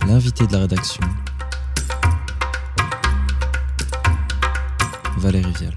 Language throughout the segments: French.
L'invité de la rédaction, Valérie Vial.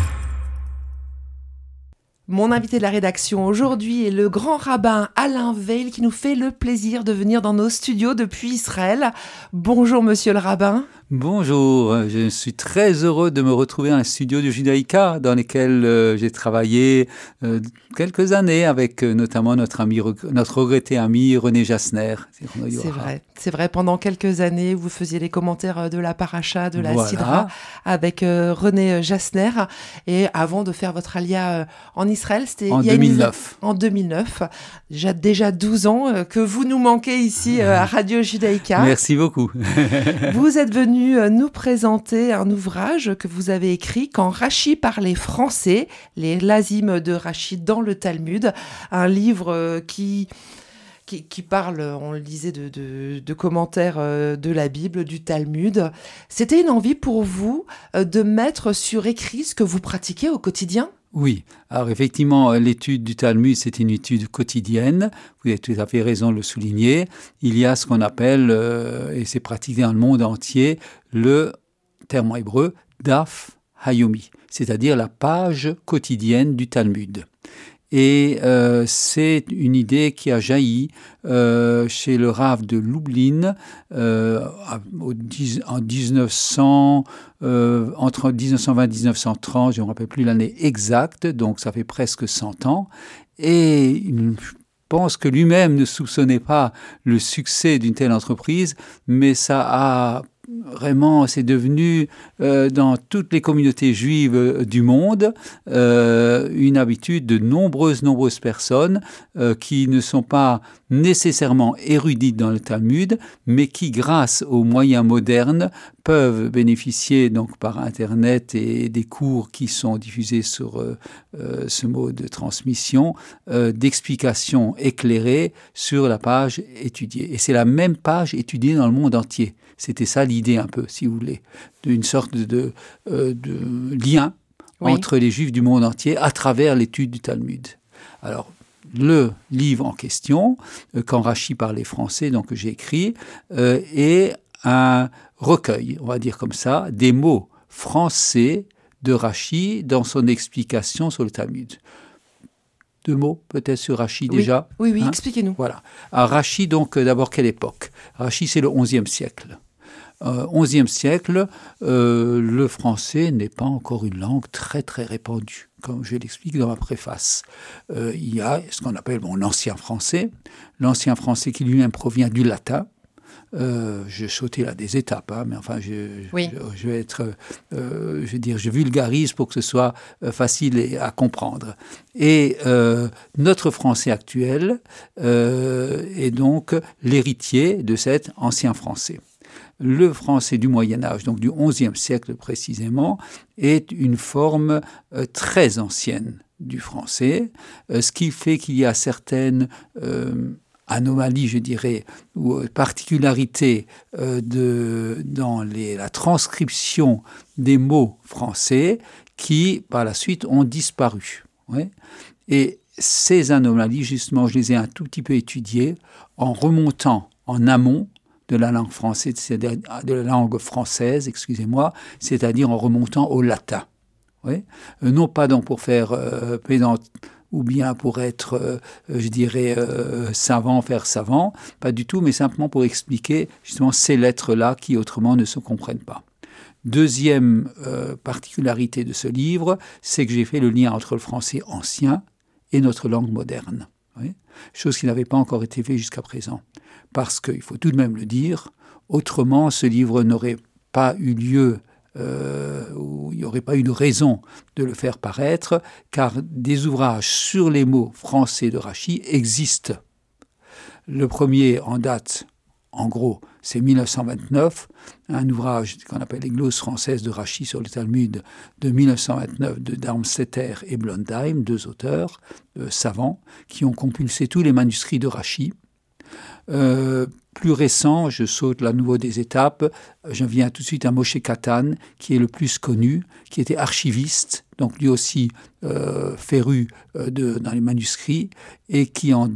Mon invité de la rédaction aujourd'hui est le grand rabbin Alain Weil qui nous fait le plaisir de venir dans nos studios depuis Israël. Bonjour monsieur le rabbin. Bonjour, je suis très heureux de me retrouver dans les studios du Judaïka dans lesquels j'ai travaillé quelques années avec notamment notre regretté ami René Jasner. C'est vrai. Pendant quelques années, vous faisiez les commentaires de la paracha, de la Sidra avec René Jasner. Et avant de faire votre alia en Israël, c'était en 2009. En 2009. Déjà 12 ans que vous nous manquez ici à Radio Judaïka. Merci beaucoup. Vous êtes venu nous présenter un ouvrage que vous avez écrit quand Rachi parlait français, les lazim de Rachi dans le Talmud, un livre qui parle, on le disait, de commentaires de la Bible, du Talmud. C'était une envie pour vous de mettre sur écrit ce que vous pratiquez au quotidien ? Oui, alors effectivement, l'étude du Talmud, c'est une étude quotidienne. Vous avez tout à fait raison de le souligner. Il y a ce qu'on appelle, et c'est pratiqué dans le monde entier, le terme en hébreu, Daf Hayomi, c'est-à-dire la page quotidienne du Talmud. Et c'est une idée qui a jailli chez le Rav de Lublin en 1900, entre 1920 et 1930, je ne me rappelle plus l'année exacte, donc ça fait presque 100 ans. Et je pense que lui-même ne soupçonnait pas le succès d'une telle entreprise, mais ça a vraiment, c'est devenu dans toutes les communautés juives du monde une habitude de nombreuses personnes qui ne sont pas nécessairement érudites dans le Talmud, mais qui, grâce aux moyens modernes, peuvent bénéficier donc par Internet et des cours qui sont diffusés sur ce mode de transmission, d'explications éclairées sur la page étudiée. Et c'est la même page étudiée dans le monde entier. C'était ça l'idée un peu, si vous voulez, d'une sorte de lien entre les Juifs du monde entier à travers l'étude du Talmud. Alors, le livre en question, quand Rachi parlait français, donc que j'ai écrit, est un recueil, on va dire comme ça, des mots français de Rachi dans son explication sur le Talmud. 2 mots peut-être sur Rachi déjà. Oui, expliquez-nous. Voilà. Alors Rachi, donc d'abord quelle époque ? Rachi, c'est le XIe siècle. XIe siècle, le français n'est pas encore une langue très répandue, comme je l'explique dans ma préface. Il y a ce qu'on appelle l'ancien français qui lui-même provient du latin. Je sautais là des étapes, mais enfin, je vais être, je vulgarise pour que ce soit facile à comprendre. Et notre français actuel est donc l'héritier de cet ancien français. Le français du Moyen-Âge, donc du XIe siècle précisément, est une forme très ancienne du français, ce qui fait qu'il y a certaines anomalie, je dirais, ou particularité dans la transcription des mots français qui, par la suite, ont disparu. Ouais. Et ces anomalies, justement, je les ai un tout petit peu étudiées en remontant en amont de la langue française, de la langue française, c'est-à-dire en remontant au latin. Ouais. Non pas donc pour faire pédant, ou bien pour être, savant, faire savant, pas du tout, mais simplement pour expliquer justement ces lettres-là qui autrement ne se comprennent pas. Deuxième particularité de ce livre, c'est que j'ai fait le lien entre le français ancien et notre langue moderne. Oui, chose qui n'avait pas encore été faite jusqu'à présent. Parce qu'il faut tout de même le dire, autrement ce livre n'aurait pas eu lieu, où il n'y aurait pas eu de raison de le faire paraître, car des ouvrages sur les mots français de Rachi existent. Le premier en date, en gros, c'est 1929, un ouvrage qu'on appelle les glosses françaises de Rachi sur le Talmud de 1929 de Darmstetter et Blondheim, 2 auteurs savants qui ont compulsé tous les manuscrits de Rachi. Plus récent, je saute à nouveau des étapes. Je viens tout de suite à Moshe Katan, qui est le plus connu, qui était archiviste, donc lui aussi féru dans les manuscrits, et qui en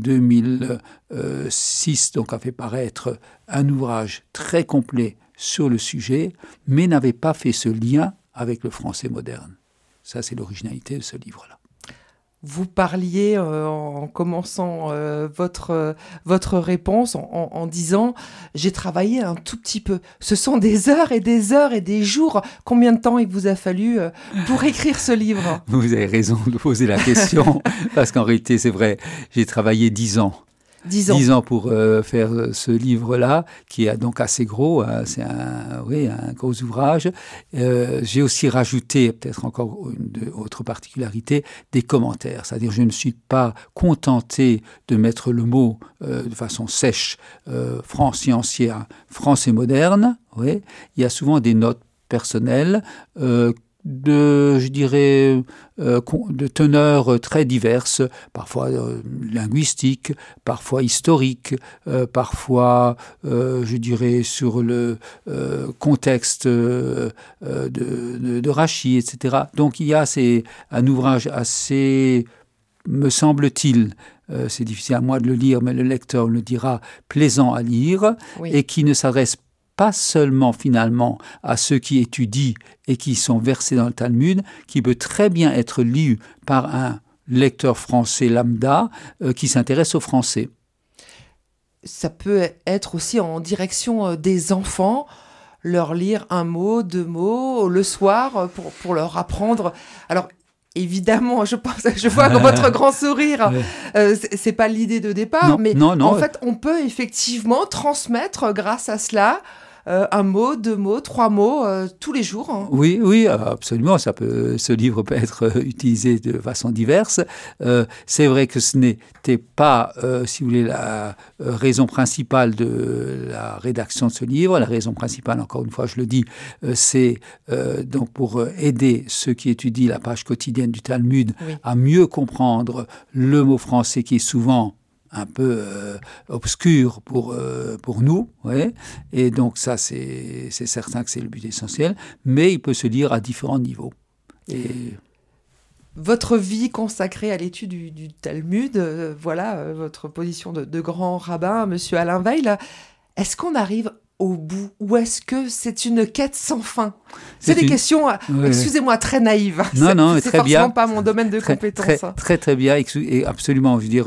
2006 donc, a fait paraître un ouvrage très complet sur le sujet, mais n'avait pas fait ce lien avec le français moderne. Ça, c'est l'originalité de ce livre-là. Vous parliez en commençant votre réponse en disant « j'ai travaillé un tout petit peu ». Ce sont des heures et des heures et des jours. Combien de temps il vous a fallu pour écrire ce livre ? Vous avez raison de poser la question, parce qu'en réalité, c'est vrai, j'ai travaillé 10 ans. 10 ans pour faire ce livre-là, qui est donc assez gros, hein, c'est un gros ouvrage. J'ai aussi rajouté, peut-être encore une autre particularité, des commentaires. C'est-à-dire je ne me suis pas contenté de mettre le mot de façon sèche, français ancien, français moderne. Oui. Il y a souvent des notes personnelles de teneurs très diverses, parfois linguistiques, parfois historiques, parfois, sur le contexte de Rachid, etc. Donc il y a un ouvrage assez, me semble-t-il, c'est difficile à moi de le lire, mais le lecteur le dira, plaisant à lire, oui. Et qui ne s'adresse pas seulement finalement à ceux qui étudient et qui sont versés dans le Talmud, qui peut très bien être lu par un lecteur français lambda qui s'intéresse au français. Ça peut être aussi en direction des enfants, leur lire un mot, 2 mots le soir pour leur apprendre. Alors, évidemment, je vois votre grand sourire. C'est pas l'idée de départ, non, en fait, on peut effectivement transmettre grâce à cela un mot, 2 mots, 3 mots tous les jours. Hein. Oui, absolument. Ce livre peut être utilisé de façon diverse. C'est vrai que ce n'était pas, si vous voulez, la raison principale de la rédaction de ce livre. La raison principale, encore une fois, je le dis, c'est donc pour aider ceux qui étudient la page quotidienne du Talmud à mieux comprendre le mot français qui est souvent un peu obscur pour nous, ouais. Et donc ça c'est certain que c'est le but essentiel, mais il peut se lire à différents niveaux. Et votre vie consacrée à l'étude du Talmud, votre position de grand rabbin, Monsieur Alain Weil, est-ce qu'on arrive au bout, ou est-ce que c'est une quête sans fin ? C'est des questions, excusez-moi, très naïves. Non, c'est très bien. forcément pas mon domaine de compétence. Très bien, et absolument. Je veux dire,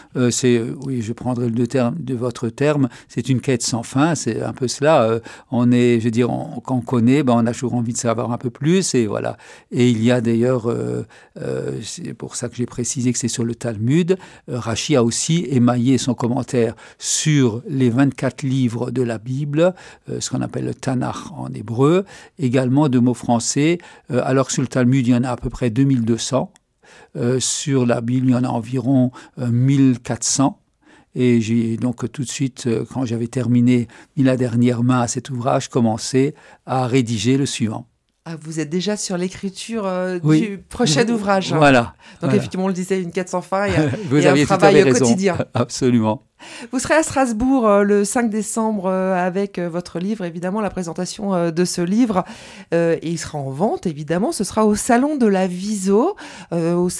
je prendrai le terme de votre terme. C'est une quête sans fin. C'est un peu cela. Quand on connaît, on a toujours envie de savoir un peu plus, et voilà. Et il y a d'ailleurs, c'est pour ça que j'ai précisé que c'est sur le Talmud. Rachid a aussi émaillé son commentaire sur les 24 livres de la Bible. Ce qu'on appelle le Tanakh en hébreu, également de mots français, alors que sur le Talmud, il y en a à peu près 2200. Sur la Bible, il y en a environ 1400. Et j'ai donc tout de suite, quand j'avais terminé, mis la dernière main à cet ouvrage, commencé à rédiger le suivant. Ah, vous êtes déjà sur l'écriture du prochain ouvrage. Voilà. Donc effectivement, on le disait, une quête sans fin et un travail quotidien. Absolument. Vous serez à Strasbourg le 5 décembre avec votre livre, évidemment, la présentation de ce livre. Et il sera en vente, évidemment. Ce sera au Salon de la Viso, au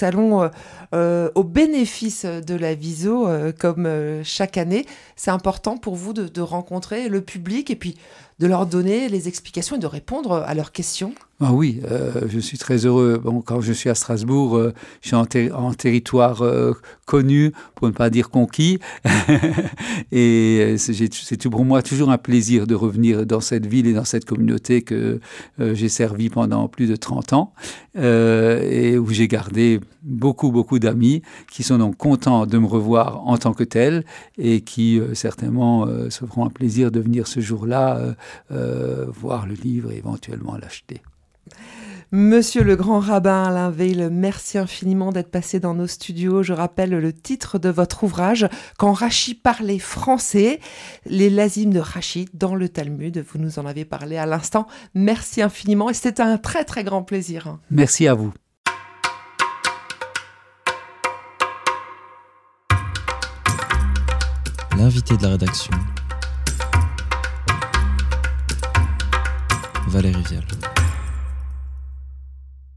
bénéfice de la Viso, comme chaque année. C'est important pour vous de rencontrer le public et puis de leur donner les explications et de répondre à leurs questions. Ah oui, je suis très heureux. Quand je suis à Strasbourg, je suis en territoire connu, pour ne pas dire conquis. Et c'est pour moi toujours un plaisir de revenir dans cette ville et dans cette communauté que j'ai servi pendant plus de 30 ans et où j'ai gardé beaucoup d'amis qui sont donc contents de me revoir en tant que tel et qui certainement se feront un plaisir de venir ce jour-là voir le livre et éventuellement l'acheter. Monsieur le grand rabbin Alain Weil, merci infiniment d'être passé dans nos studios. Je rappelle le titre de votre ouvrage, « Quand Rachid parlait français », les lazim de Rachid dans le Talmud. Vous nous en avez parlé à l'instant. Merci infiniment et c'était un très très grand plaisir. Merci à vous. L'invité de la rédaction, Valérie Vial.